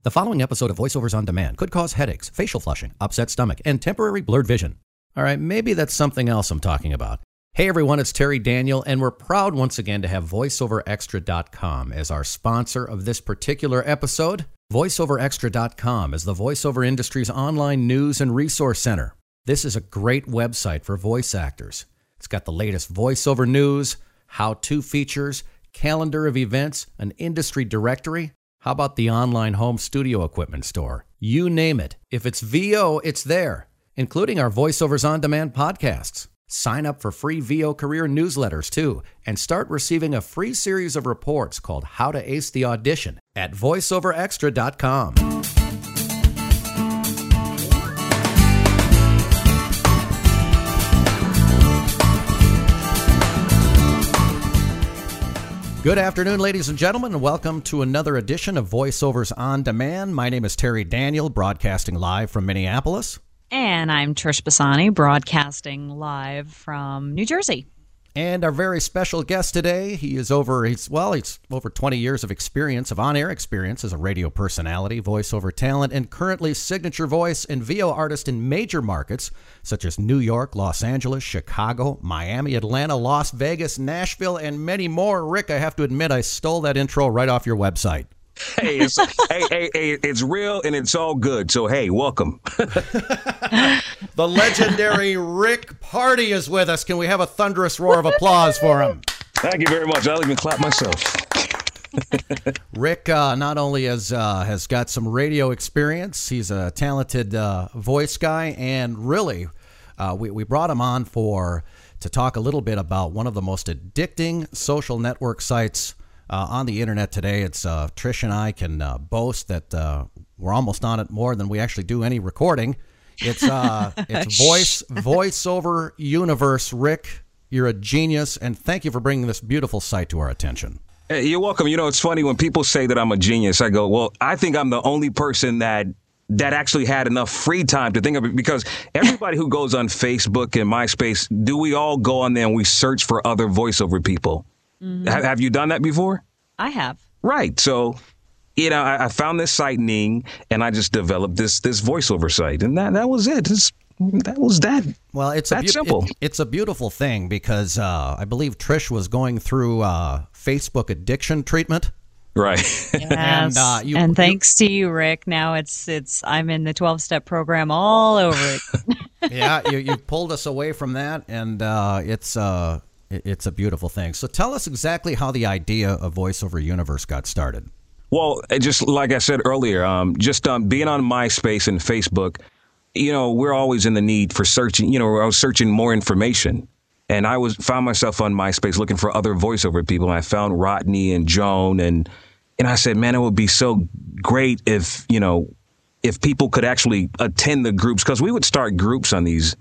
The following episode of VoiceOvers on Demand could cause headaches, facial flushing, upset stomach, and temporary blurred vision. All right, maybe that's something else I'm talking about. Hey everyone, it's Terry Daniel, and we're proud once again to have VoiceOverExtra.com as our sponsor of this particular episode. VoiceOverExtra.com is the voiceover industry's online news and resource center. This is a great website for voice actors. It's got the latest voiceover news, how-to features, calendar of events, an industry directory. How about the online home studio equipment store? You name it. If it's VO, it's there, including our VoiceOvers on Demand podcasts. Sign up for free VO career newsletters, too, and start receiving a free series of reports called How to Ace the Audition at VoiceOverExtra.com. Good afternoon, ladies and gentlemen, and welcome to another edition of VoiceOvers on Demand. My name is Terry Daniel, broadcasting live from Minneapolis. And I'm Trish Bassani, broadcasting live from New Jersey. And our very special guest today, he's over 20 years of experience, of on-air experience as a radio personality, voiceover talent, and currently signature voice and VO artist in major markets such as New York, Los Angeles, Chicago, Miami, Atlanta, Las Vegas, Nashville, and many more. Rick, I have to admit, I stole that intro right off your website. Hey, it's real and it's all good. So, hey, welcome. The legendary Rick Party is with us. Can we have a thunderous roar of applause for him? Thank you very much. I'll even clap myself. Rick not only has got some radio experience, he's a talented voice guy, and really, we brought him on to talk a little bit about one of the most addicting social network sites on the internet today. It's Trish and I can boast that we're almost on it more than we actually do any recording. It's VoiceOver Universe. Rick, you're a genius, and thank you for bringing this beautiful site to our attention. Hey, you're welcome. You know, it's funny when people say that I'm a genius. I go, well, I think I'm the only person that actually had enough free time to think of it, because everybody who goes on Facebook and MySpace, do we all go on there and we search for other voiceover people? Mm-hmm. Have you done that before? I have. Right. So, you know, I found this site, Ning, and I just developed this voiceover site, and that was it. That was that. Well, it's simple. It's a beautiful thing because I believe Trish was going through Facebook addiction treatment. Right. Yes. And thanks to you, Rick. Now I'm in the 12-step program all over it. Yeah, you pulled us away from that, and it's a beautiful thing. So tell us exactly how the idea of VoiceOver Universe got started. Well, just like I said earlier, being on MySpace and Facebook, you know, we're always in the need for searching. You know, I was searching more information, and I found myself on MySpace looking for other voiceover people. And I found Rodney and Joan, and I said, man, it would be so great if people could actually attend the groups, because we would start groups on these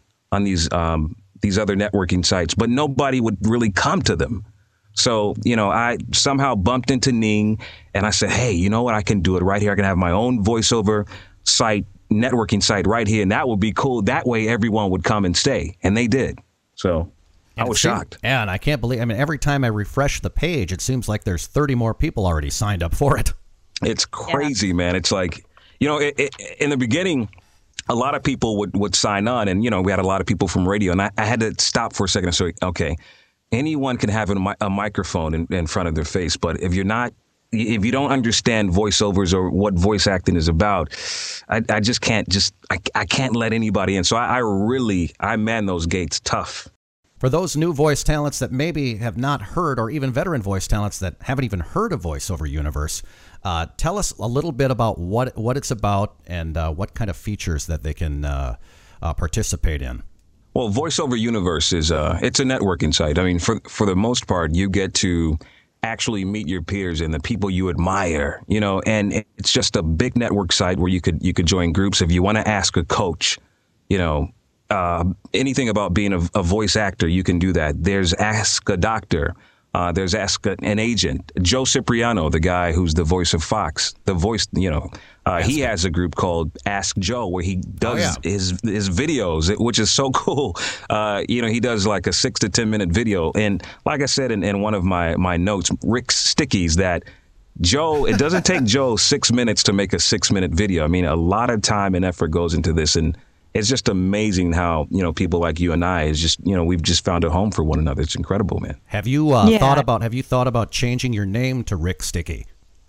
other networking sites, but nobody would really come to them. So, you know, I somehow bumped into Ning, and I said, hey, you know what? I can do it right here. I can have my own voiceover site, networking site right here, and that would be cool. That way everyone would come and stay, and they did. So I was shocked. Yeah, and I can't believe, every time I refresh the page, it seems like there's 30 more people already signed up for it. It's crazy, man. It's like, you know, in the beginning, a lot of people would sign on, and, you know, we had a lot of people from radio, and I had to stop for a second and say, okay, anyone can have a microphone in front of their face, but if you don't understand voiceovers or what voice acting is about, I just can't I can't let anybody in. So I man those gates tough. For those new voice talents that maybe have not heard, or even veteran voice talents that haven't even heard of VoiceOver Universe, tell us a little bit about what it's about and what kind of features that they can participate in. Well, VoiceOver Universe is it's a networking site. I mean, for the most part, you get to actually meet your peers and the people you admire, you know, and it's just a big network site where you could join groups. If you want to ask a coach, you know, anything about being a voice actor, you can do that. There's Ask a Doctor. There's Ask an Agent. Joe Cipriano, the guy who's the voice of Fox, the voice, you know, he has a group called Ask Joe where he does his videos, which is so cool. You know, he does like a 6 to 10 minute video. And like I said in one of my notes, Rick Stickies, that Joe, it doesn't take Joe 6 minutes to make a 6-minute video. I mean, a lot of time and effort goes into this, and it's just amazing how, people like you and I is just, we've just found a home for one another. It's incredible, man. Have you thought about changing your name to Rick Sticky?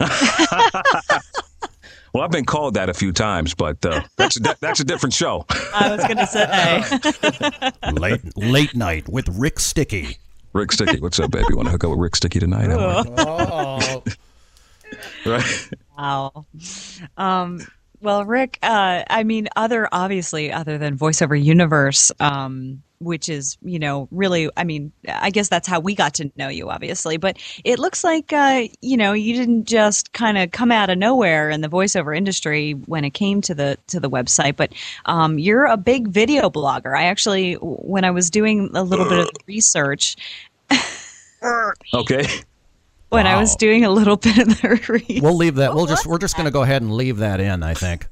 Well, I've been called that a few times, but that's a different show. I was going to say. Late night with Rick Sticky. Rick Sticky, what's up, baby? Want to hook up with Rick Sticky tonight? Oh. Right. Wow. Well, Rick, other than VoiceOver Universe, which is, really, I guess that's how we got to know you, obviously. But it looks like, you didn't just kind of come out of nowhere in the voiceover industry when it came to the website. But you're a big video blogger. I actually, when I was doing a little bit of research. Okay. When I was doing a little bit of the research. We'll leave that. We're just going to go ahead and leave that in, I think.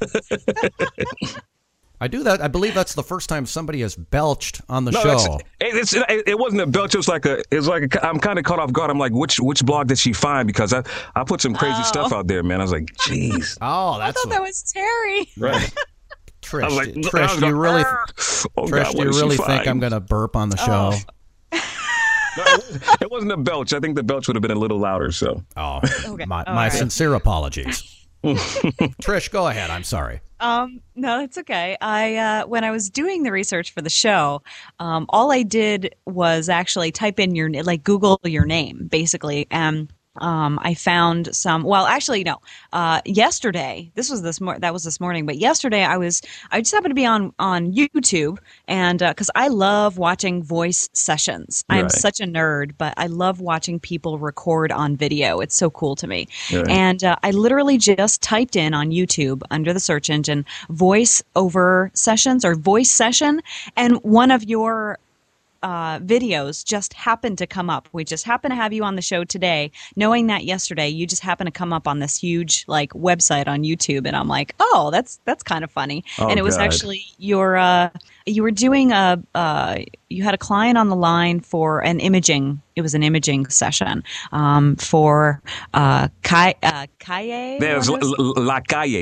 I do that. I believe that's the first time somebody has belched on the show. It wasn't a belch. It was like I'm kind of caught off guard. I'm like, which blog did she find? Because I put some crazy stuff out there, man. I was like, jeez. Oh, I thought that was Terry. Right. Trish, do you really, think I'm going to burp on the show? No, it wasn't a belch. I think the belch would have been a little louder. So. Oh, okay. My sincere apologies. Trish, go ahead. I'm sorry. No, it's okay. When I was doing the research for the show, all I did was actually type in Google your name, basically. I found some. Well, actually, no. Yesterday, that was this morning. But yesterday, I just happened to be on YouTube, and because I love watching voice sessions. Right. I'm such a nerd, but I love watching people record on video. It's so cool to me. Right. And I literally just typed in on YouTube under the search engine voice over sessions or voice session, and one of your videos just happened to come up. We just happened to have you on the show today, knowing that yesterday you just happened to come up on this huge website on YouTube, and I'm like, oh, that's kind of funny. And it was actually you were doing you had a client on the line for an imaging. It was an imaging session for Calle. There's La Calle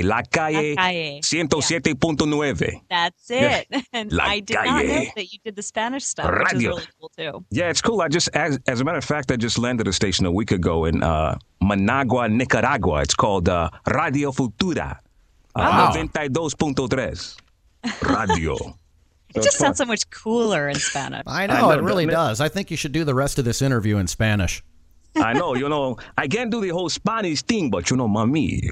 107.9. That's it. Yeah. And I did not know that you did the Spanish stuff, which is really cool too. Yeah, it's cool. As a matter of fact, I just landed a station a week ago in Managua, Nicaragua. It's called Radio Futura. 92.3 Radio. It just sounds so much cooler in Spanish. I know, it really does. I think you should do the rest of this interview in Spanish. I know, I can't do the whole Spanish thing, but mami,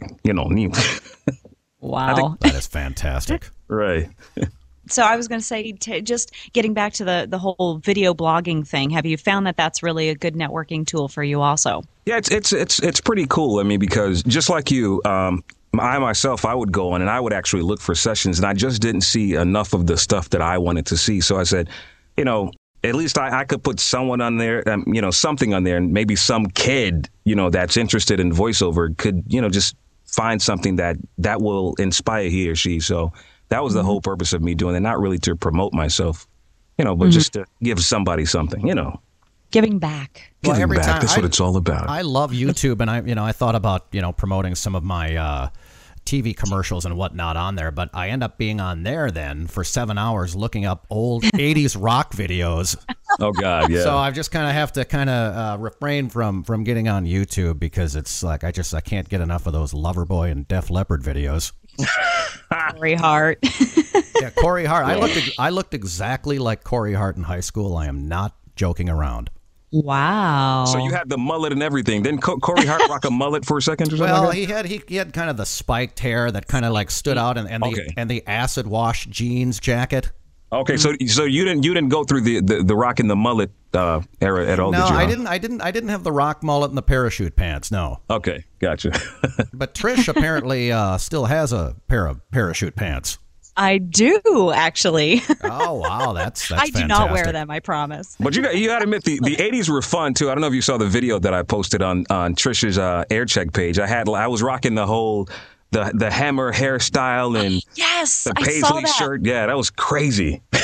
Wow. That is fantastic. Right. So I was going to say, just getting back to the whole video blogging thing, have you found that that's really a good networking tool for you also? Yeah, it's pretty cool. I mean, because just like you, I myself, I would go on and I would actually look for sessions, and I just didn't see enough of the stuff that I wanted to see. So I said, at least I could put someone on there, something on there, and maybe some kid, that's interested in voiceover could, just find something that will inspire he or she. So that was the whole purpose of me doing it, not really to promote myself, but just to give somebody something, Giving back. Well, every time, that's what it's all about. I love YouTube, and I thought about, promoting some of my TV commercials and whatnot on there, but I end up being on there then for 7 hours looking up old 80s rock videos. Oh God, yeah. So I just have to refrain from getting on YouTube, because it's like I can't get enough of those Loverboy and Def Leppard videos. Corey Hart. Yeah, Corey Hart. I looked exactly like Corey Hart in high school. I am not joking around. Wow. So you had the mullet and everything. Didn't Corey Hart rock a mullet for a second or something? Well, like that? he had kind of the spiked hair that kind of stood out, and the acid wash jeans jacket. Okay, so you didn't go through the rocking the mullet era at all? No, did you? I didn't have the rock mullet and the parachute pants. No. Okay, gotcha. But Trish apparently still has a pair of parachute pants. I do, actually. Oh, wow. That's I do not wear them, I promise. But you got to admit, the 80s were fun, too. I don't know if you saw the video that I posted on Trish's Air Check page. I was rocking the whole, the hammer hairstyle and yes, the paisley shirt. Yeah, that was crazy.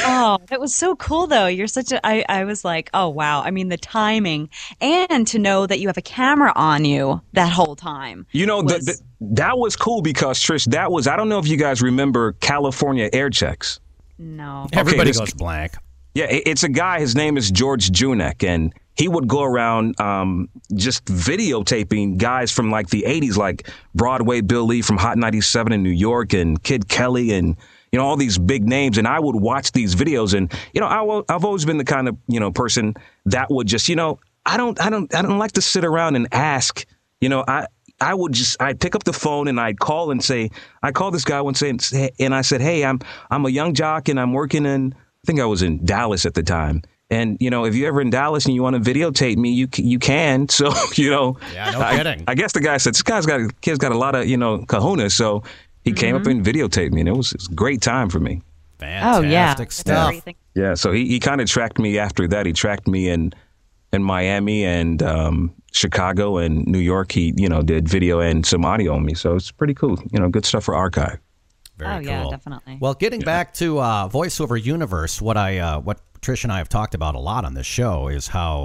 Oh, that was so cool though. You're such a I was like, oh wow. I mean the timing and to know that you have a camera on you that whole time. You know, that was cool because Trish, that was, I don't know if you guys remember California air checks. No. Everybody goes blank. Yeah, it's a guy, his name is George Junek, and he would go around just videotaping guys from like the 80s, like Broadway Bill Lee from Hot 97 in New York and Kid Kelly and, you know, all these big names. And I would watch these videos and, you know, I've always been the kind of, you know, person that would just, you know, I don't like to sit around and ask, you know, I'd pick up the phone and I'd call and say, I called this guy once and I said, hey, I'm a young jock and I'm working in, I think I was in Dallas at the time. And, you know, if you're ever in Dallas and you want to videotape me, you can. So, you know, yeah, no kidding. I guess the guy said, this kid's got a lot of, you know, kahunas. So he came up and videotaped me. And it was a great time for me. Fantastic stuff. Yeah. So he kind of tracked me after that. He tracked me in Miami and Chicago and New York. He, you know, did video and some audio on me. So it's pretty cool. You know, good stuff for archive. Very cool. Yeah, definitely. Well, getting back to VoiceOver Universe, what Trish and I have talked about a lot on this show is how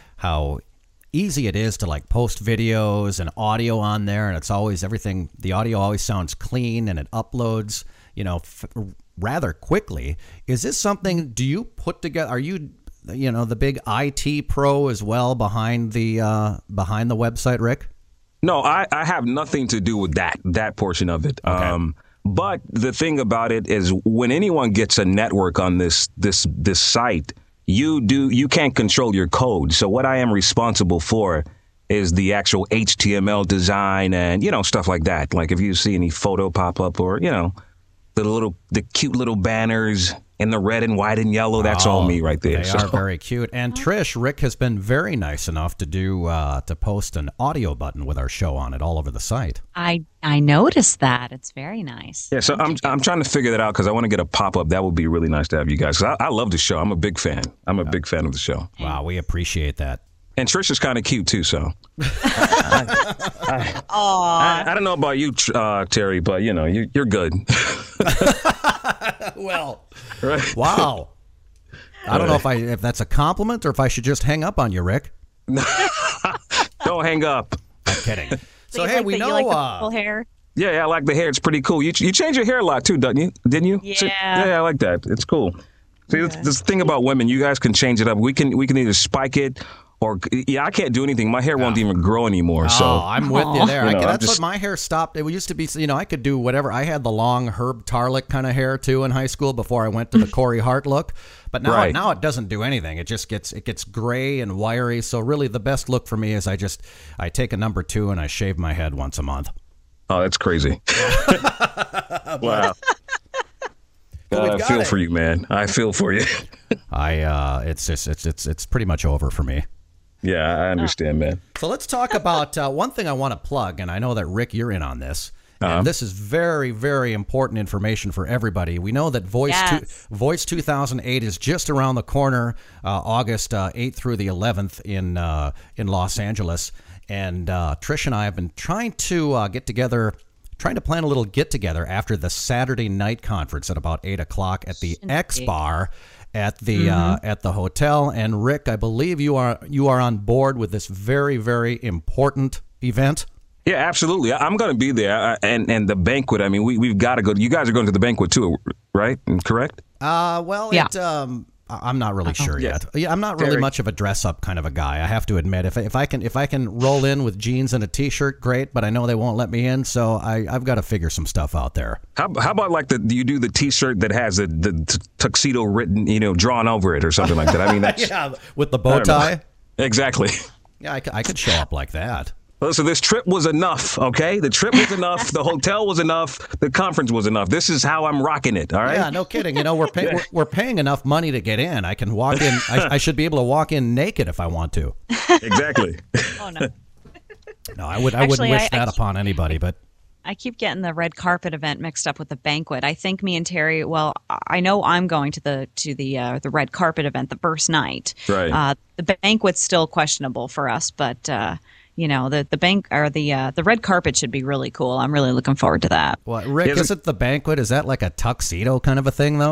easy it is to like post videos and audio on there, and it's always everything. The audio always sounds clean, and it uploads, you know, rather quickly. Is this something? Do you put together? Are you, you know, the big IT pro as well behind the website, Rick? No, I have nothing to do with that portion of it. Okay. But the thing about it is when anyone gets a network on this site, you can't control your code. So what I am responsible for is the actual HTML design and, you know, stuff like that. Like if you see any photo pop up or, you know, the cute little banners in the red and white and yellow, that's all me right there. They are very cute. And Trish, Rick has been very nice enough to do to post an audio button with our show on it all over the site. I noticed that. It's very nice. Yeah, so I'm trying to figure that out because I want to get a pop-up. That would be really nice to have you guys. I love the show. I'm a big fan. I'm a big fan of the show. Wow, we appreciate that. And Trish is kind of cute, too, so. I don't know about you, Terry, but, you know, you're good. Well, right. Wow. I don't know if that's a compliment or if I should just hang up on you, Rick. Don't hang up. I'm kidding. So, you hey, like we know. You like the purple hair? Yeah, I like the hair. It's pretty cool. You change your hair a lot, too, didn't you? Yeah. Yeah, I like that. It's cool. See, this thing about women, you guys can change it up. We can either spike it or, I can't do anything. My hair won't even grow anymore. So I'm with you there. You know, That's what my hair stopped. It used to be, you know, I could do whatever. I had the long Herb Tarlick kind of hair too in high school before I went to the Corey Hart look. But now it doesn't do anything. It just gets gray and wiry. So really, the best look for me is I take a number 2 and I shave my head once a month. Oh, that's crazy. Wow. I feel for you, man. I feel for you. It's pretty much over for me. Yeah, I understand, man. So let's talk about one thing I want to plug, and I know that, Rick, you're in on this. And this is very, very important information for everybody. We know that Voice 2008 is just around the corner, August 8th through the 11th in Los Angeles. And Trish and I have been trying to get together, trying to plan a little get-together after the Saturday night conference at about 8 o'clock at the X Bar at the hotel. And Rick, I believe you are on board with this very, very important event. Yeah, absolutely. I'm going to be there. And the banquet, I mean, we've got to go. You guys are going to the banquet too, right? Correct? Well, yeah. I'm not really sure yet. Yeah, I'm not really much of a dress-up kind of a guy. I have to admit, if I can roll in with jeans and a T-shirt, great. But I know they won't let me in, so I've got to figure some stuff out there. How about like you do the T-shirt that has the tuxedo written, you know, drawn over it or something like that? I mean, that's with the bow tie. Exactly. Yeah, I could show up like that. So this trip was enough, okay? The trip was enough. The hotel was enough. The conference was enough. This is how I'm rocking it, all right? Yeah, no kidding. You know, we're paying enough money to get in. I can walk in. I should be able to walk in naked if I want to. Exactly. Oh, no. No, I wouldn't wish that upon anybody, but... I keep getting the red carpet event mixed up with the banquet. I think me and Terry, well, I know I'm going to the red carpet event the first night. Right. The banquet's still questionable for us, but... you know, the bank or the red carpet should be really cool. I'm really looking forward to that. Well, Rick, isn't the banquet, is that like a tuxedo kind of a thing, though?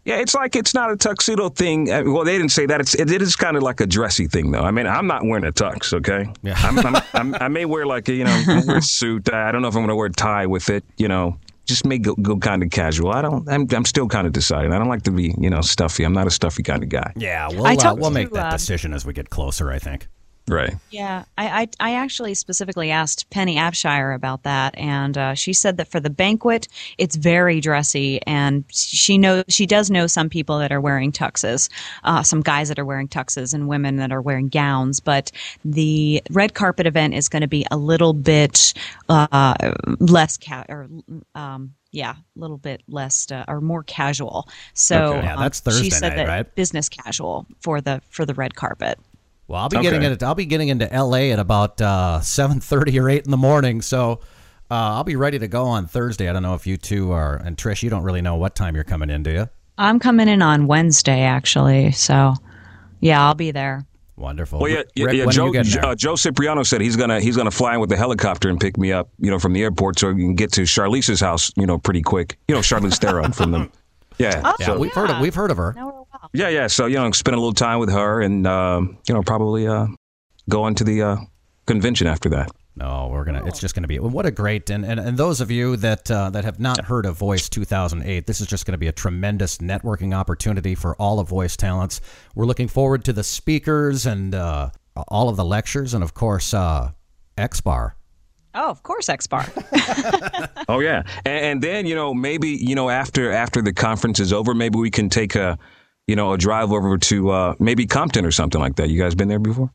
Yeah, it's like it's not a tuxedo thing. Well, they didn't say that. It is kind of like a dressy thing, though. I mean, I'm not wearing a tux, okay? Yeah. I may wear like wear a suit. I don't know if I'm going to wear a tie with it. Just may go kind of casual. I'm still kind of deciding. I don't like to be stuffy. I'm not a stuffy kind of guy. Yeah, we'll make that decision as we get closer, I think. Right. Yeah, I actually specifically asked Penny Abshire about that, and she said that for the banquet, it's very dressy, and she does know some people that are wearing tuxes, some guys that are wearing tuxes, and women that are wearing gowns. But the red carpet event is going to be a little bit less a little bit less or more casual. So Okay. Yeah, that's Thursday she said night, that right? business casual for the red carpet. Well, I'll be getting into LA at about 7:30 or 8 in the morning, so I'll be ready to go on Thursday. I don't know if you two are, and Trish, you don't really know what time you're coming in, do you? I'm coming in on Wednesday, actually, so yeah, I'll be there. Wonderful. Well, Rick, when are you getting there? Joe Cipriano said he's gonna fly in with the helicopter and pick me up, from the airport, so we can get to Charlize's house, pretty quick. Charlize Theron from them. Yeah. Oh, Yeah, we've heard of her. Know her well. Yeah. So spend a little time with her, and probably go on to the convention after that. No, it's just gonna be. What a great and those of you that have not heard of Voice 2008, this is just gonna be a tremendous networking opportunity for all of Voice talents. We're looking forward to the speakers and all of the lectures, and of course, X-Bar. Oh, of course, X-Bar. Oh yeah, and then maybe after the conference is over, maybe we can take a drive over to maybe Compton or something like that. You guys been there before?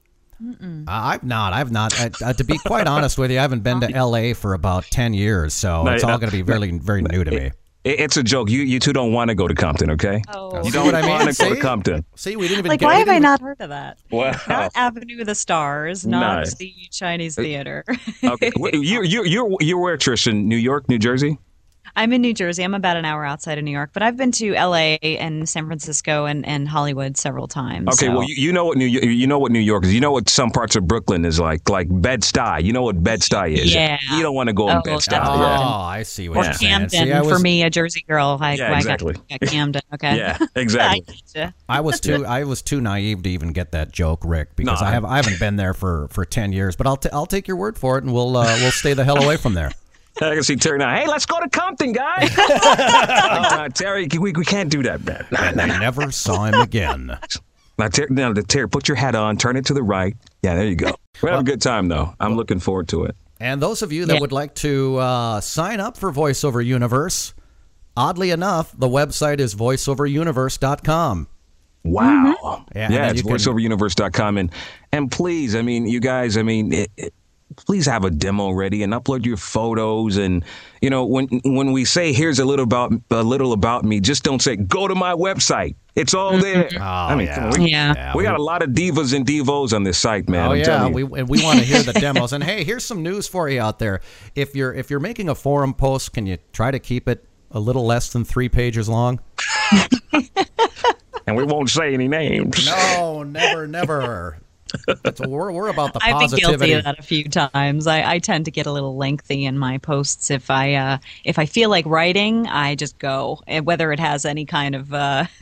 I've not. To be quite honest with you, I haven't been to L.A. for about 10 years, so it's all going to be very, very new to me. It's a joke. You two don't want to go to Compton, okay? Oh. You don't want to go to Compton. See, we didn't even Like, why have I not heard of that? Wow. Not Avenue of the Stars, not Nice. the Chinese Theater. Okay. You're where, Trish? In New York, New Jersey? I'm in New Jersey. I'm about an hour outside of New York, but I've been to LA and San Francisco and Hollywood several times. Okay, so. well, you know what New York is. You know what some parts of Brooklyn is like Bed-Stuy. You know what Bed-Stuy is. Yeah. You don't want to go in Bed-Stuy. definitely. Oh, Yeah. I see what Or you're saying. Camden, See, for me, a Jersey girl. Exactly. I got Camden, okay? Yeah, exactly. I gotcha. I was too naive to even get that joke, Rick, because No, I haven't been there for 10 years. But I'll take your word for it, and we'll stay the hell away from there. I can see Terry now. Hey, let's go to Compton, guys. Terry, we can't do that, man. And I never saw him again. Now, Terry, put your hat on, turn it to the right. Yeah, there you go. We'll have a good time, though. I'm looking forward to it. And those of you that would like to sign up for VoiceOver Universe, oddly enough, the website is voiceoveruniverse.com. Wow. Yeah, it's voiceoveruniverse.com. And please, you guys, please have a demo ready and upload your photos. And when we say here's a little about me, just don't say go to my website. It's all there. Oh, come on, we got a lot of divas and divos on this site, man. Oh, I'm telling you. we want to hear the demos. And hey, here's some news for you out there. If you're making a forum post, can you try to keep it a little less than 3 pages long? And we won't say any names. No, never. We're about the I've been positivity. guilty of that a few times. I tend to get a little lengthy in my posts. If I feel like writing, I just go, whether it has any kind of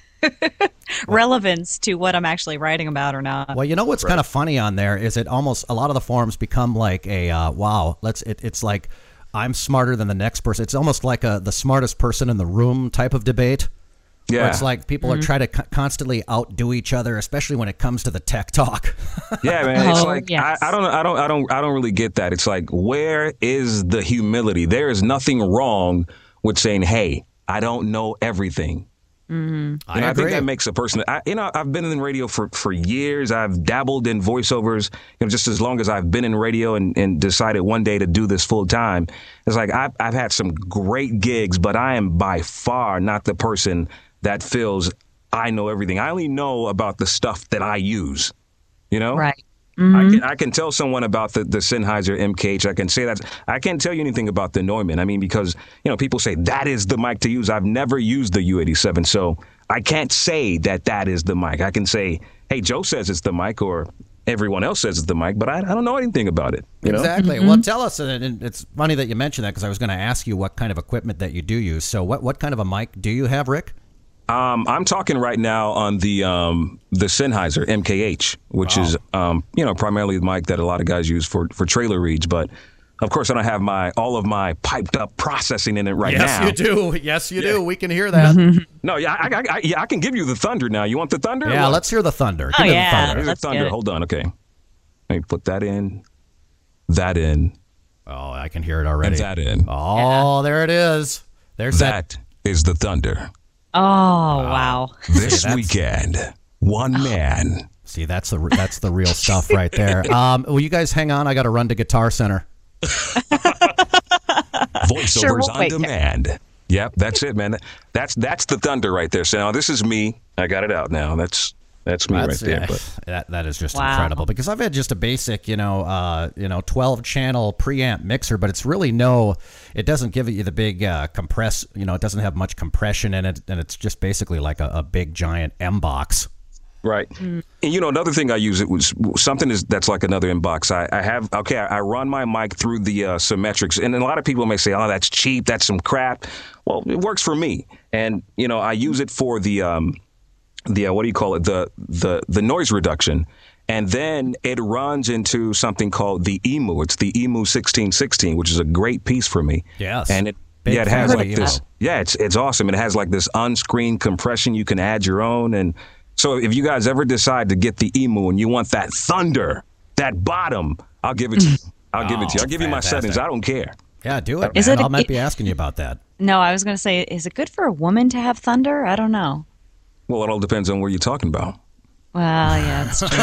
relevance to what I'm actually writing about or not. Well, you know what's kind of funny on there is it almost a lot of the forums become like a wow. It's like I'm smarter than the next person. It's almost like the smartest person in the room type of debate. Yeah. Where it's like people are trying to constantly outdo each other, especially when it comes to the tech talk. Yeah, man. It's Oh, like yes. I don't really get that. It's like, where is the humility? There is nothing wrong with saying, "Hey, I don't know everything." I I agree. think that makes a person. I've been in radio for years. I've dabbled in voiceovers, just as long as I've been in radio, and decided one day to do this full time. It's like I've had some great gigs, but I am by far not the person that feels I know everything. I only know about the stuff that I use. Right. I can tell someone about the Sennheiser MKH. I can say that. I can't tell you anything about the Neumann. Because people say that is the mic to use. I've never used the U87, so I can't say that is the mic. I can say, hey, Joe says it's the mic, or everyone else says it's the mic, but I don't know anything about it. Exactly. Well, tell us. And it's funny that you mentioned that because I was going to ask you what kind of equipment that you do use. So what kind of a mic do you have, Rick? I'm talking right now on the Sennheiser MKH, which is primarily the mic that a lot of guys use for trailer reads. But of course, I don't have all of my piped up processing in it right now. Yes, you do. Yes, you do. We can hear that. No, I can give you the thunder now. You want the thunder? Yeah, let's hear the thunder. Oh, Give me yeah. the thunder. Here's the thunder. Hold on. Okay, let me put that in. That in. Oh, I can hear it already. And that in. Oh, there it is. There's that is the thunder. Oh, wow. This weekend, one man. See, that's the real stuff right there. Will you guys hang on? I got to run to Guitar Center. Voiceovers on demand. Yep, that's it, man. That's the thunder right there. So now this is me. I got it out now. That's me right there. But that is just incredible, because I've had just a basic, 12-channel preamp mixer, but it's really it doesn't give you the big compress, it doesn't have much compression in it, and it's just basically like a big giant M box. Right. And another thing I use, it was something that's like another inbox. I run my mic through the Symmetrics, and a lot of people may say, oh, that's cheap, that's some crap. Well, it works for me. And, I use it for the what do you call it? The noise reduction. And then it runs into something called the EMU. It's the EMU 1616, which is a great piece for me. Yes. And it has like this. Yeah, it's awesome. It has like this on-screen compression. You can add your own. And so if you guys ever decide to get the EMU and you want that thunder, that bottom, I'll give it to you. I'll give you my settings. I don't care. Yeah, do it, man. I might be asking you about that. No, I was going to say, is it good for a woman to have thunder? I don't know. Well, it all depends on what you're talking about. Well, yeah, that's true.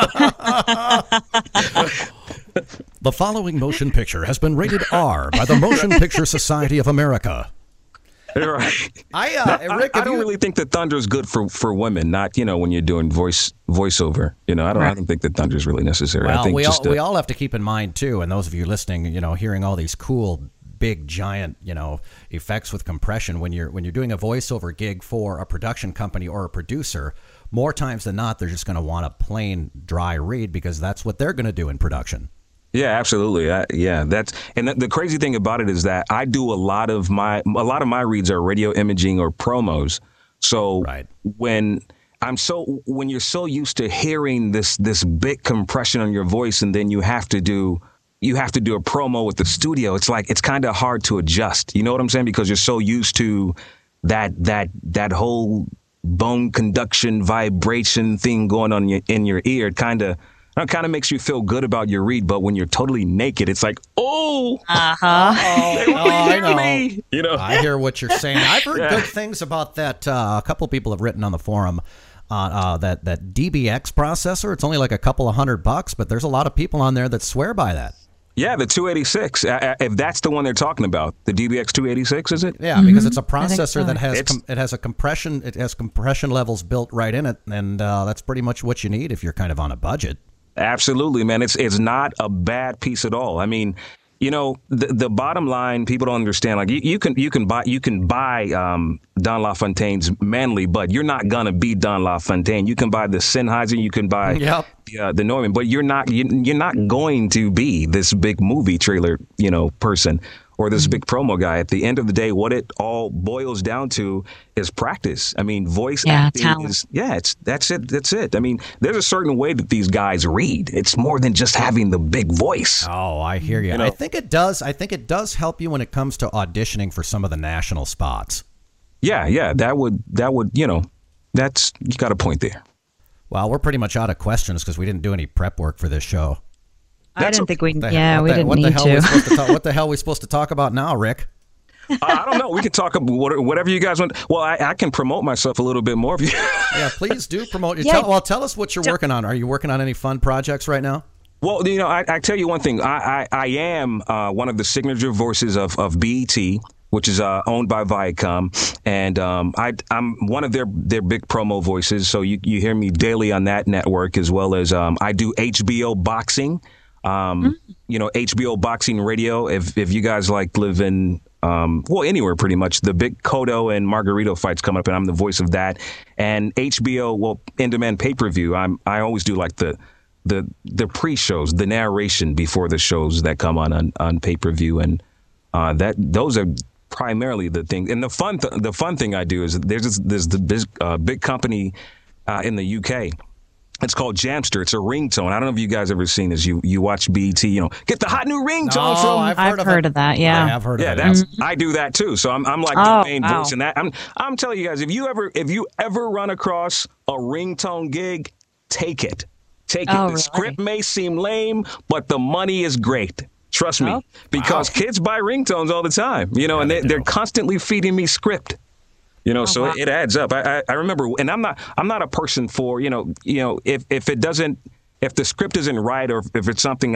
The following motion picture has been rated R by the Motion Picture Society of America. Right. Rick, I don't really think that thunder is good for women. Not when you're doing voiceover. I don't think that thunder is really necessary. Well, I think we all have to keep in mind too, and those of you listening, hearing all these cool, big, giant, effects with compression when you're doing a voiceover gig for a production company or a producer. More times than not, they're just going to want a plain dry read, because that's what they're going to do in production. Yeah, absolutely. The crazy thing about it is that I do a lot of my reads are radio imaging or promos. So when you're so used to hearing this big compression on your voice, and then you have to do a promo with the studio, it's kind of hard to adjust. You know what I'm saying? Because you're so used to that whole bone conduction vibration thing going on in your ear. It kind of makes you feel good about your read, but when you're totally naked, it's like, they really hear me. I hear what you're saying. I've heard good things about that. A couple of people have written on the forum that DBX processor. It's only like a couple of $100, but there's a lot of people on there that swear by that. Yeah, the 286. If that's the one they're talking about, the DBX 286, is it? Yeah, because it's a processor that has compression. It has compression levels built right in it, and that's pretty much what you need if you're kind of on a budget. Absolutely, man. It's not a bad piece at all. I mean, the bottom line, people don't understand. Like you can buy Don LaFontaine's Manley, but you're not gonna be Don LaFontaine. You can buy the Sennheiser, you can buy the Neumann, but you're not going to be this big movie trailer person or this big promo guy. At the end of the day, what it all boils down to is practice. I mean, voice acting talent. That's it. I mean, there's a certain way that these guys read. It's more than just having the big voice. Oh, I hear you. I think it does. I think it does help you when it comes to auditioning for some of the national spots. Yeah, that would, that's, you got a point there. Well, we're pretty much out of questions because we didn't do any prep work for this show. I didn't think we. We didn't need to. What the hell are we supposed to talk about now, Rick? I don't know. We can talk about whatever you guys want. Well, I can promote myself a little bit more. Yeah, please do promote. Tell us what you're working on. Are you working on any fun projects right now? Well, I tell you one thing. I am one of the signature voices of BET, which is owned by Viacom, and I'm one of their big promo voices. So you hear me daily on that network, as well as I do HBO boxing. HBO boxing radio. If you guys live in anywhere pretty much, the big Cotto and Margarito fights come up, and I'm the voice of that. And HBO, in-demand pay-per-view. I always do like the pre-shows, the narration before the shows that come on pay-per-view, and those are primarily the thing. And the fun thing I do is there's the big company in the UK. It's called Jamster. It's a ringtone. I don't know if you guys ever seen this. You watch BET, get the hot new ringtone from. I've heard of that. Yeah, I have heard of that. Yeah, I do that too. So I'm like the main voice in that. I'm telling you guys, if you ever run across a ringtone gig, take it. Take it. The script may seem lame, but the money is great. Trust me, because kids buy ringtones all the time, and they're constantly feeding me script. It adds up. I remember, and I'm not a person for, if the script isn't right, or if it's something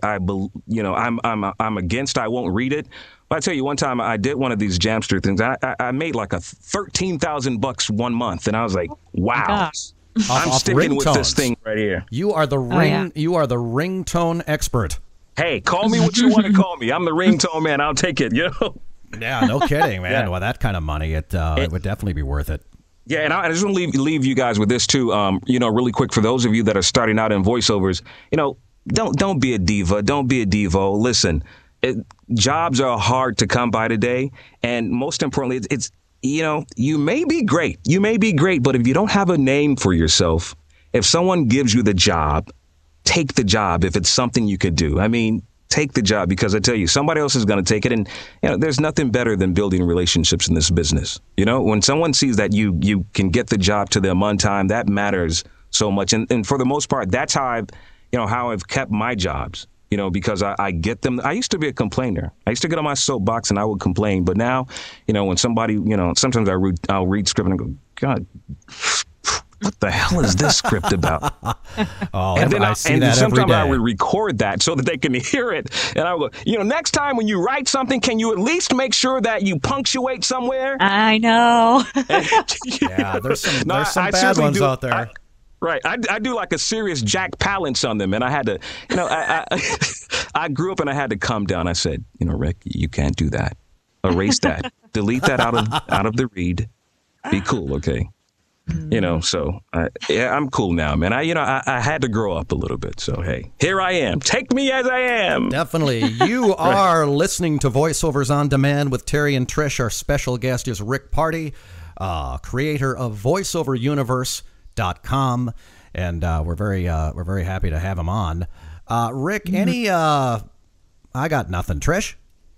I'm against, I won't read it. But I tell you, one time I did one of these Jamster things. I made like $13,000 one month, and I was like, wow. I'm sticking with this thing right here. You are the You are the ringtone expert. Hey, call me what you want to call me. I'm the ringtone man. I'll take it. Yeah, no kidding, man. Yeah. Well, that kind of money, it would definitely be worth it. Yeah, and I just want to leave you guys with this too. Really quick, for those of you that are starting out in voiceovers, don't be a diva. Don't be a divo. Listen, jobs are hard to come by today, and most importantly, it's you may be great. You may be great, but if you don't have a name for yourself, if someone gives you the job, take the job if it's something you could do. I mean, take the job, because I tell you, somebody else is going to take it. And there's nothing better than building relationships in this business. When someone sees that you can get the job to them on time, that matters so much. And for the most part, that's how I've kept my jobs. Because I get them. I used to be a complainer. I used to get on my soapbox and I would complain. But now, when somebody, sometimes I'll read script and I go, God, what the hell is this script about? And then sometimes I would record that so that they can hear it. And I will go, next time when you write something, can you at least make sure that you punctuate somewhere? I know. Yeah, there's some bad ones out there. Right. I do like a serious Jack Palance on them. And I had to, I grew up and I had to calm down. I said, Rick, you can't do that. Erase that. Delete that out of the read. Be cool, okay? So I'm cool now, man. I had to grow up a little bit. So, hey, here I am. Take me as I am. Definitely. You are listening to Voiceovers on Demand with Terry and Trish. Our special guest is Rick Party, creator of VoiceOverUniverse.com. And we're very happy to have him on. Rick, I got nothing. Trish?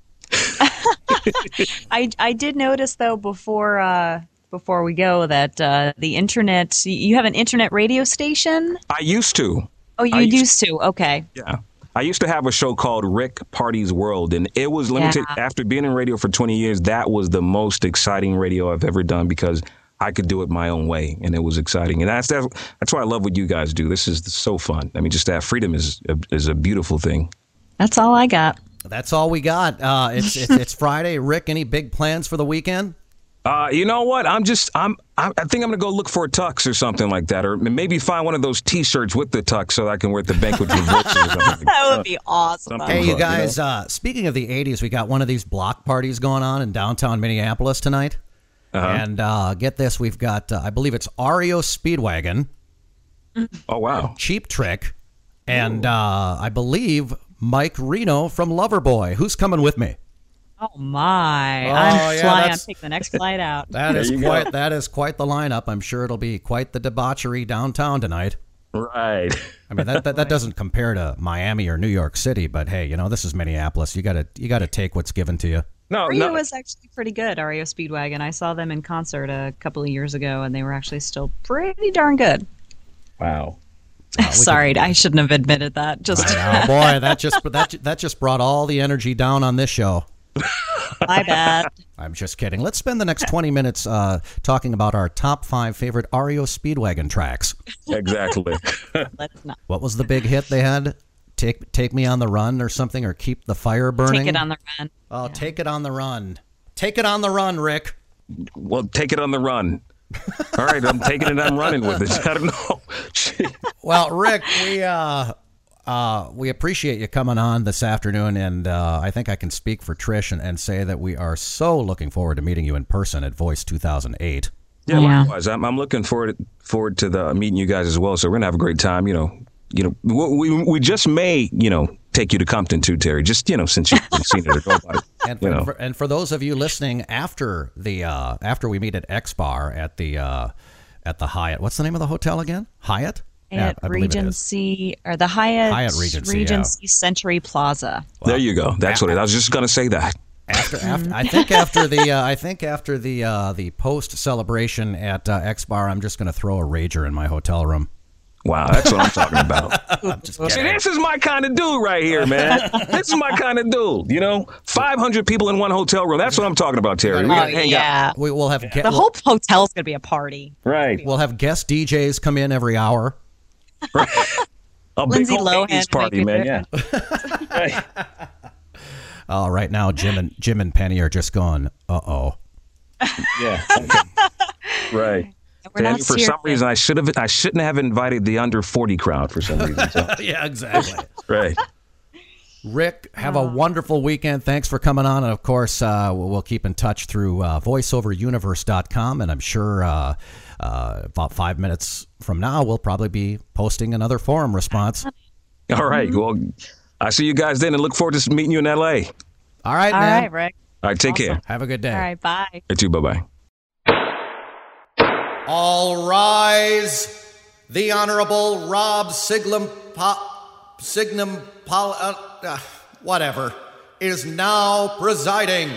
I did notice, though, before we go, that the internet, you have an internet radio station? I used to. Oh, you used to? Okay. Yeah. I used to have a show called Rick Party's World, and it was limited. After being in radio for 20 years, that was the most exciting radio I've ever done, because I could do it my own way, and it was exciting. And that's why I love what you guys do. This is so fun. I mean, just that freedom is a beautiful thing. That's all I got. That's all we got. It's Friday. Rick, any big plans for the weekend? You know what? I think I'm going to go look for a tux or something like that, or maybe find one of those T-shirts with the tux so that I can wear it the banquet. That would be awesome. Hey, you guys, speaking of the 80s, we got one of these block parties going on in downtown Minneapolis tonight. And get this, we've got, I believe it's REO Speedwagon. Oh, wow. Cheap Trick. And I believe Mike Reno from Loverboy. Who's coming with me? Oh my! I'm taking the next flight out. That is quite the lineup. I'm sure it'll be quite the debauchery downtown tonight. Right. I mean that doesn't compare to Miami or New York City, but hey, this is Minneapolis. You gotta take what's given to you. REO was actually pretty good. REO Speedwagon. I saw them in concert a couple of years ago, and they were actually still pretty darn good. Wow. Sorry, I shouldn't have admitted that. Boy, that just brought all the energy down on this show. My bad. I'm just kidding. Let's spend the next 20 minutes talking about our top 5 favorite REO Speedwagon tracks. Exactly. Let's not. What was the big hit they had? Take Me on the Run or something, or Keep the Fire Burning? Take It on the Run. Oh, yeah. Take It on the Run. Take it on the run, Rick. Well, take it on the run. All right, I'm taking it. I'm running with it. I don't know. Well, Rick, we appreciate you coming on this afternoon, and I think I can speak for Trish and say that we are so looking forward to meeting you in person at Voice 2008. Yeah, likewise. I'm looking forward to the meeting you guys as well. So we're gonna have a great time. We just may take you to Compton too, Terry. Just since you've seen it or know about it. And for those of you listening after we meet at X Bar at the Hyatt, what's the name of the hotel again? Hyatt. At Regency, or the Hyatt Regency yeah. Century Plaza. Well, there you go. That's what it is. I was just going to say that. I think after the post celebration at X Bar, I'm just going to throw a rager in my hotel room. Wow, that's what I'm talking about. I'm just kidding. See, this is my kind of dude right here, man. This is my kind of dude. 500 people in one hotel room. That's what I'm talking about, Terry. We gotta hang out. We'll have the whole hotel's gonna be a party. Right. We'll have guest DJs come in every hour. Right. A Lindsay big Lohan party, man. Yeah. Right. Oh, right now Jim and Penny are just going, uh-oh. Yeah. Okay. Right. And for some reason, I shouldn't have invited the under 40 crowd for some reason. So. Yeah, exactly. Right. Rick, have a wonderful weekend. Thanks for coming on. And, of course, we'll keep in touch through voiceoveruniverse.com. And I'm sure about 5 minutes from now, we'll probably be posting another forum response. All right. Well, I see you guys then and look forward to meeting you in L.A. All right, man. All right, Rick. All right, take care. Have a good day. All right, bye. You too, bye-bye. All rise. The Honorable Rob whatever, is now presiding.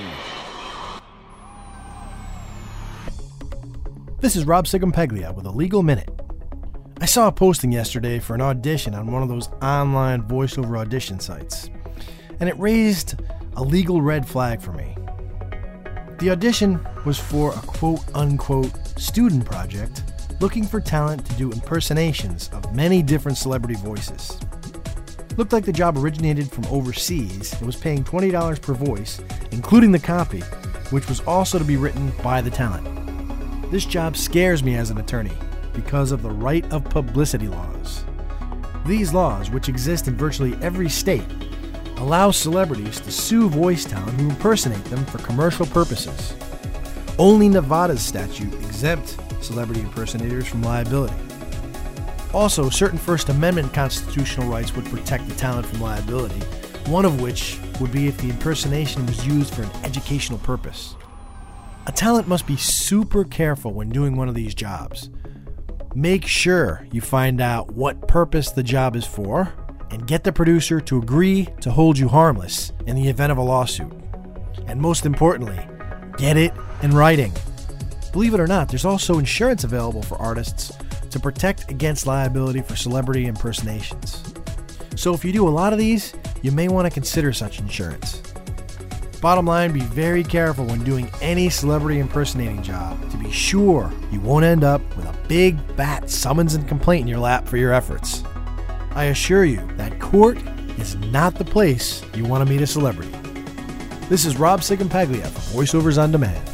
This is Rob Sigampeglia with a Legal Minute. I saw a posting yesterday for an audition on one of those online voiceover audition sites, and it raised a legal red flag for me. The audition was for a quote-unquote student project looking for talent to do impersonations of many different celebrity voices. Looked like the job originated from overseas and was paying $20 per voice, including the copy, which was also to be written by the talent. This job scares me as an attorney because of the right of publicity laws. These laws, which exist in virtually every state, allow celebrities to sue voice talent who impersonate them for commercial purposes. Only Nevada's statute exempts celebrity impersonators from liability. Also, certain First Amendment constitutional rights would protect the talent from liability, one of which would be if the impersonation was used for an educational purpose. A talent must be super careful when doing one of these jobs. Make sure you find out what purpose the job is for, and get the producer to agree to hold you harmless in the event of a lawsuit. And most importantly, get it in writing. Believe it or not, there's also insurance available for artists to protect against liability for celebrity impersonations. So if you do a lot of these, you may want to consider such insurance. Bottom line, be very careful when doing any celebrity impersonating job to be sure you won't end up with a big, fat summons and complaint in your lap for your efforts. I assure you that court is not the place you want to meet a celebrity. This is Rob Sigampeglia for Voiceovers on Demand.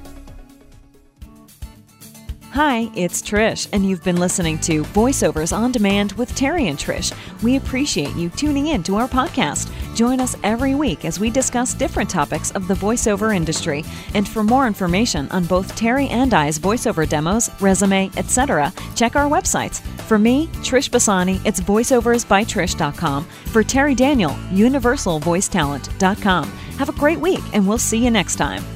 Hi, it's Trish, and you've been listening to Voiceovers on Demand with Terry and Trish. We appreciate you tuning in to our podcast. Join us every week as we discuss different topics of the voiceover industry. And for more information on both Terry and I's voiceover demos, resume, etc., check our websites. For me, Trish Bassani, it's voiceoversbytrish.com. For Terry Daniel, universalvoicetalent.com. Have a great week, and we'll see you next time.